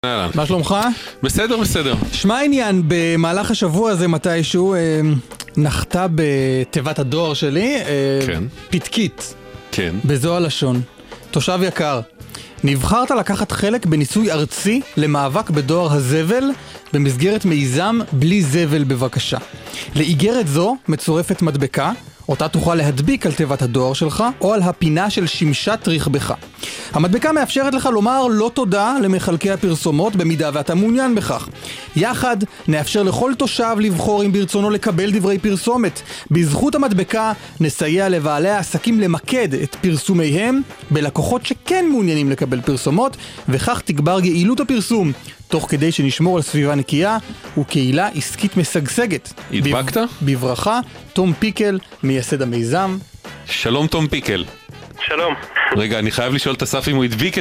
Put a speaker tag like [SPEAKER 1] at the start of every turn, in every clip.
[SPEAKER 1] מה שלומך?
[SPEAKER 2] בסדר, בסדר.
[SPEAKER 1] שמע עניין, במהלך השבוע הזה מתישהו נחתה בתיבת הדואר שלי
[SPEAKER 2] כן.
[SPEAKER 1] פתקית.
[SPEAKER 2] כן.
[SPEAKER 1] בזו הלשון. תושב יקר, נבחרת לקחת חלק בניסוי ארצי למאבק בדואר הזבל במסגרת מיזם בלי זבל בבקשה. לאיגרת זו מצורפת מדבקה, אותה תוכל להדביק על תיבת הדואר שלך או על הפינה של שמשת רכבך. המדבקה מאפשרת לך לומר לא תודה למחלקי הפרסומות במידה ואתה מעוניין בכך. יחד נאפשר לכל תושב לבחור אם ברצונו לקבל דברי פרסומת. בזכות המדבקה נסייע לבעלי העסקים למקד את פרסומיהם בלקוחות שכן מעוניינים לקבל פרסומות, וכך תגבר יעילות הפרסום, תוך כדי שנשמור על סביבה נקייה וקהילה עסקית משגשגת.
[SPEAKER 2] הדבקת?
[SPEAKER 1] בברכה, תום פיקל, מייסד המיזם.
[SPEAKER 2] שלום תום פיקל.
[SPEAKER 3] שלום.
[SPEAKER 2] רגע, אני חייב לשאול את אסף אם הוא הדביק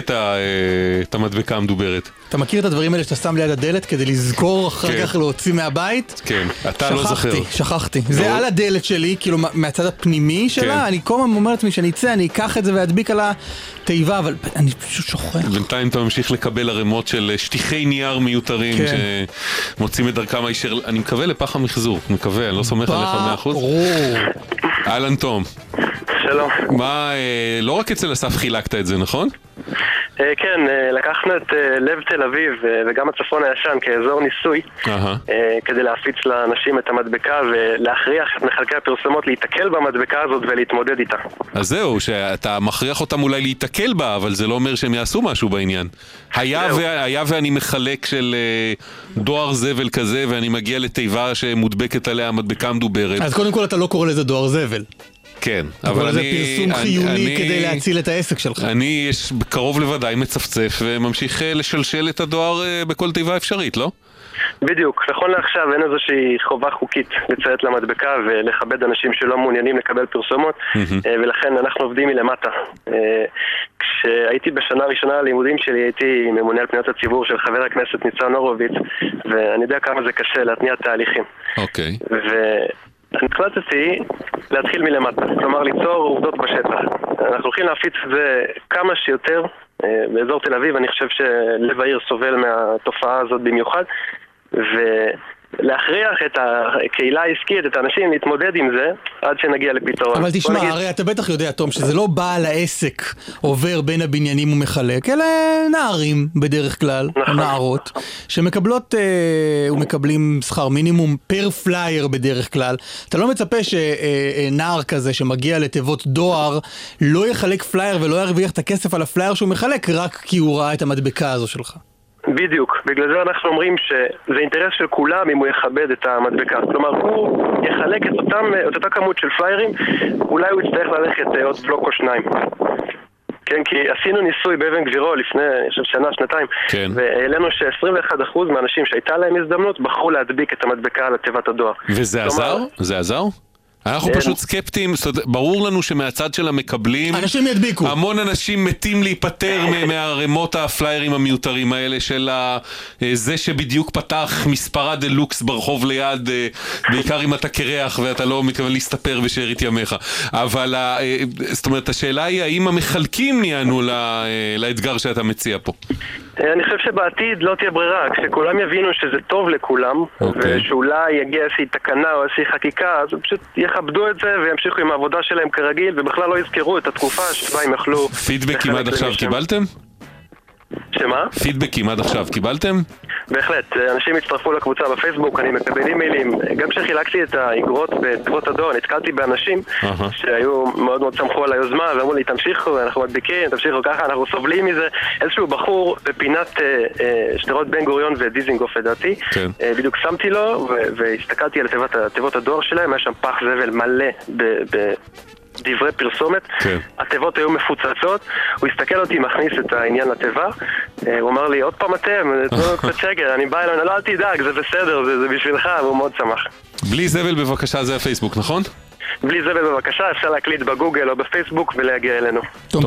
[SPEAKER 2] את המדבקה המדוברת.
[SPEAKER 1] אתה מכיר את הדברים האלה שאתה שם ליד הדלת כדי לזכור אחר כך להוציא מהבית?
[SPEAKER 2] כן, אתה לא זוכר.
[SPEAKER 1] שכחתי. זה על הדלת שלי, כאילו מהצד הפנימי שלה, אני כל הזמן אומר לעצמי שאני אצא, אני אקח את זה ואדביק על התיבה, אבל אני פשוט שוכח.
[SPEAKER 2] בינתיים אתה ממשיך לקבל ערימות של שטיחי נייר מיותרים שמוצאים את דרכם הישר, אני מקווה לפח המחזור, מקווה, אני לא סומך עליך 100%. אהלן תום.
[SPEAKER 3] שלום.
[SPEAKER 2] מה, לא רק אצל אסף חילקת את זה, נכון?
[SPEAKER 3] כן, לקחנו את לב תל אביב וגם הצפון הישן כאזור ניסוי כדי להפיץ לאנשים את המדבקה ולהכריח את מחלקי הפרסומות להתקל במדבקה הזאת ולהתמודד איתה. אז
[SPEAKER 2] זהו, שאתה מכריח אותם אולי להתקל בה, אבל זה לא אומר שהם יעשו משהו בעניין. היה ואני מחלק של דואר זבל כזה ואני מגיע לתיבה שמודבקת עליה המדבקה המדוברת.
[SPEAKER 1] אז קודם כל אתה לא קורא לזה דואר זבל.
[SPEAKER 2] כן,
[SPEAKER 1] אבל זה פרסום חיוני כדי להציל את העסק שלך.
[SPEAKER 2] אני יש קרוב לוודאי מצפצף וממשיך לשלשל את הדואר בכל תיבה אפשרית, לא?
[SPEAKER 3] בדיוק, נכון לעכשיו אין איזושהי חובה חוקית לציית למדבקה ולכבד אנשים שלא מעוניינים לקבל פרסומות, ולכן אנחנו עובדים מלמטה. כשהייתי בשנה הראשונה ללימודים שלי הייתי ממונה על פניות הציבור של חבר הכנסת ניצן הורוביץ, ואני יודע כמה זה קשה להתניע תהליכים.
[SPEAKER 2] אוקיי.
[SPEAKER 3] אני החלטתי להתחיל מלמטה, כלומר ליצור עובדות בשטח. אנחנו הולכים להפיץ את זה כמה שיותר באזור תל אביב, אני חושב שלב העיר סובל מהתופעה הזאת במיוחד, ולהכריח את הקהילה העסקית, את האנשים להתמודד עם זה עד שנגיע לפתרון.
[SPEAKER 1] אבל תשמע, הרי אתה בטח יודע, תום, שזה לא בעל העסק עובר בין הבניינים ומחלק, אלא נערים בדרך כלל, או נערות, שמקבלות ומקבלים שכר מינימום פר פלייר בדרך כלל. אתה לא מצפה שנער כזה שמגיע לתיבות דואר לא יחלק פלייר ולא ירוויח את הכסף על הפלייר שהוא מחלק רק כי הוא ראה את המדבקה הזו שלך.
[SPEAKER 3] בדיוק, בגלל זה אנחנו אומרים שזה אינטרס של כולם אם הוא יכבד את המדבקה. כלומר, הוא יחלק את אותה כמות של פליירים, אולי הוא יצטרך ללכת עוד בלוק או שניים. כן, כי עשינו ניסוי באבן גבירול לפני שנה, שנתיים, והעלינו ש21% מהאנשים שהייתה להם הזדמנות בחרו להדביק את המדבקה על תיבת הדואר.
[SPEAKER 2] וזה עזר? זה עזר? אנחנו פשוט סקפטים, ברור לנו שמהצד של המקבלים
[SPEAKER 1] אנשים ידביקו.
[SPEAKER 2] המון אנשים מתים להיפטר מהרמות הפליירים המיותרים האלה של זה שבדיוק פתח מספרה דלוקס ברחוב ליד, בעיקר אם אתה קרח ואתה לא מתכוון להסתפר בשארית ימיך. אבל זאת אומרת, השאלה היא האם המחלקים נענו לאתגר שאתה מציע פה.
[SPEAKER 3] אני חושב שבעתיד לא תהיה ברירה, כשכולם יבינו שזה טוב לכולם, ושאולי יגיע איזושהי תקנה או איזושהי חקיקה, אז פשוט יכבדו את זה וימשיכו עם העבודה שלהם כרגיל, ובכלל לא יזכרו את התקופה שבה הם יכלו...
[SPEAKER 2] פידבקים עד עכשיו קיבלתם?
[SPEAKER 3] שמה?
[SPEAKER 2] פידבקים עד עכשיו קיבלתם?
[SPEAKER 3] בהחלט, אנשים הצטרפו לקבוצה בפייסבוק, אני מקבל אימיילים, גם כשחילקתי את האגרות בתיבות הדואר, נתקלתי באנשים שהיו מאוד מאוד שמחו על היוזמה ואמרו לי, תמשיכו, אנחנו מדביקים, תמשיכו ככה, אנחנו סובלים מזה. איזשהו בחור בפינת שדרות בן גוריון ודיזינגוף לדעתי, בדיוק שמתי לו והסתכלתי על תיבות הדואר שלהם, היה שם פח זבל מלא דברי פרסומת, התיבות היו מפוצצות, הוא הסתכל אותי, מכניס את העניין לתיבה, הוא אמר לי, עוד פעם אתם, תנו קצת שקר, אני בא אלינו, לא, אל תדאג, זה בסדר, זה בשבילך, והוא מאוד שמח.
[SPEAKER 2] בלי זבל בבקשה, זה הפייסבוק, נכון?
[SPEAKER 3] בלי זבל בבקשה, אפשר להקליט בגוגל או בפייסבוק ולהגיע אלינו.